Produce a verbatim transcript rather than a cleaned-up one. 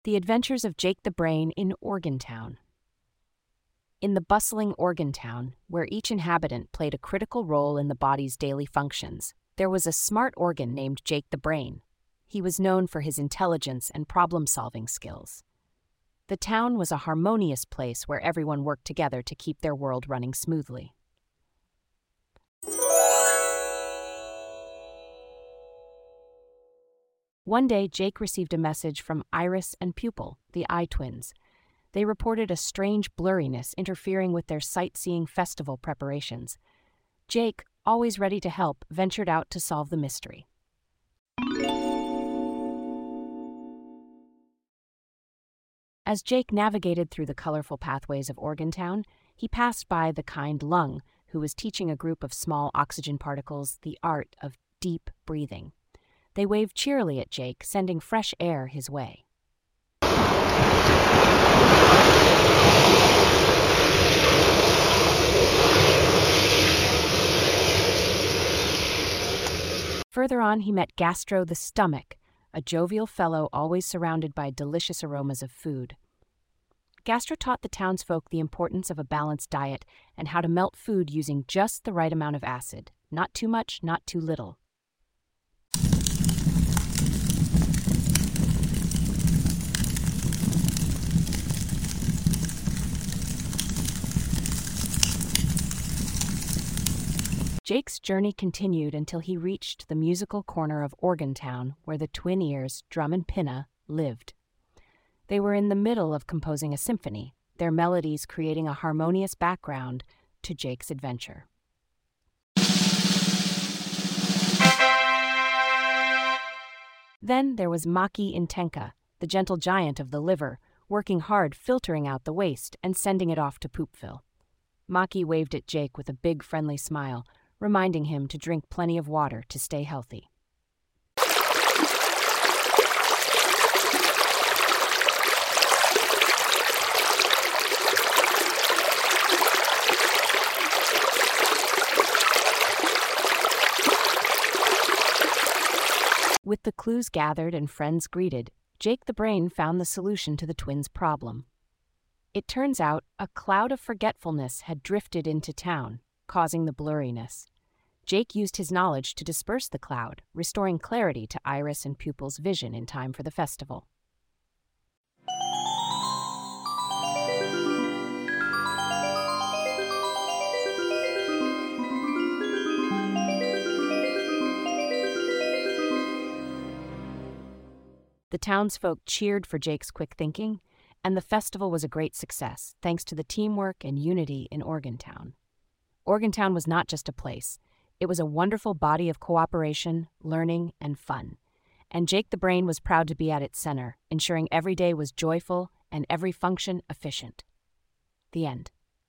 The Adventures of Jake the Brain in Organtown. In the bustling Organtown, where each inhabitant played a critical role in the body's daily functions, there was a smart organ named Jake the Brain. He was known for his intelligence and problem-solving skills. The town was a harmonious place where everyone worked together to keep their world running smoothly. One day, Jake received a message from Iris and Pupil, the eye twins. They reported a strange blurriness interfering with their sightseeing festival preparations. Jake, always ready to help, ventured out to solve the mystery. As Jake navigated through the colorful pathways of Organtown, he passed by the kind Lung, who was teaching a group of small oxygen particles the art of deep breathing. They waved cheerily at Jake, sending fresh air his way. Further on, he met Gastro the Stomach, a jovial fellow always surrounded by delicious aromas of food. Gastro taught the townsfolk the importance of a balanced diet and how to melt food using just the right amount of acid, not too much, not too little. Jake's journey continued until he reached the musical corner of Organtown, where the twin ears, Drum and Pinna, lived. They were in the middle of composing a symphony, their melodies creating a harmonious background to Jake's adventure. Then there was Maki Intenka, the gentle giant of the liver, working hard filtering out the waste and sending it off to Poopville. Maki waved at Jake with a big friendly smile, reminding him to drink plenty of water to stay healthy. With the clues gathered and friends greeted, Jake the Brain found the solution to the twins' problem. It turns out a cloud of forgetfulness had drifted into town, causing the blurriness. Jake used his knowledge to disperse the cloud, restoring clarity to Iris and Pupil's vision in time for the festival. The townsfolk cheered for Jake's quick thinking, and the festival was a great success, thanks to the teamwork and unity in Organtown. Organtown was not just a place. It was a wonderful body of cooperation, learning, and fun. And Jake the Brain was proud to be at its center, ensuring every day was joyful and every function efficient. The end.